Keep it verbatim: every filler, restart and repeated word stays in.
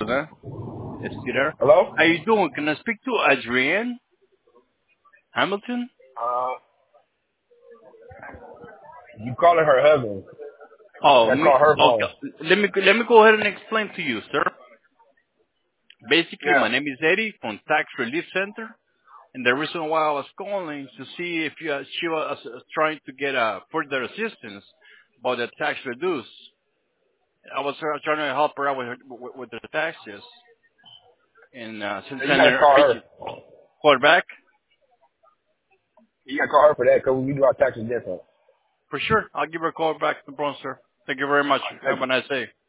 huh? Is she there? Hello? How you doing? Can I speak to Adrienne Hamilton? Uh, you calling her husband. Oh, I me. call her Okay. phone. Let me let me go ahead and explain to you, sir. Basically, Yeah. my name is Eddie from Tax Relief Center, and the reason why I was calling is to see if you, she was uh, trying to get uh, further assistance about the tax reduce. I was uh, trying to help her out with her, with, with the taxes, and uh, since You then, gotta uh, call reach her. call her back You gotta call her for that, because we do our taxes different. for sure. I'll give her a call back, no problem, sir. Thank you very much. Thank Have you. a nice day.